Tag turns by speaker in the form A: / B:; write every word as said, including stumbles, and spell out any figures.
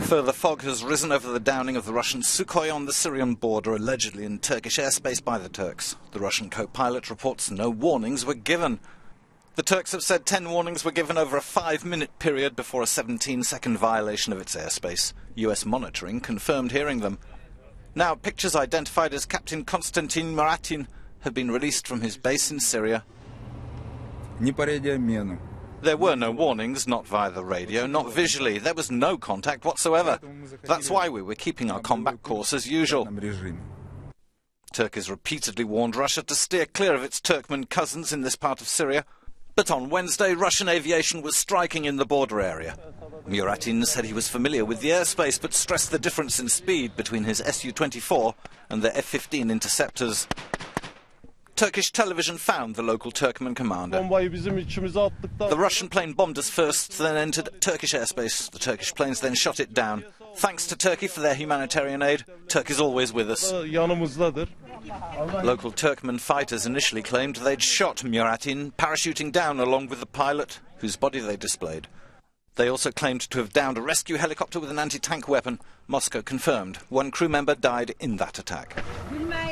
A: Further fog has risen over the downing of the Russian Sukhoi on the Syrian border, allegedly in Turkish airspace by the Turks. The Russian co-pilot reports no warnings were given. The Turks have said ten warnings were given over a five-minute period before a seventeen-second violation of its airspace. U S monitoring confirmed hearing them. Now, pictures identified as Captain Konstantin Muratin have been released from his base in Syria. There were no warnings, not via the radio, not visually. There was no contact whatsoever. That's why we were keeping our combat course as usual. Turkey has repeatedly warned Russia to steer clear of its Turkmen cousins in this part of Syria. But on Wednesday, Russian aviation was striking in the border area. Muratin said he was familiar with the airspace, but stressed the difference in speed between his S U twenty-four and the F fifteen interceptors. Turkish television found the local Turkmen commander. The Russian plane bombed us first, then entered Turkish airspace. The Turkish planes then shot it down. Thanks to Turkey for their humanitarian aid. Turkey's always with us. Local Turkmen fighters initially claimed they'd shot Muratin, parachuting down along with the pilot, whose body they displayed. They also claimed to have downed a rescue helicopter with an anti-tank weapon. Moscow confirmed one crew member died in that attack.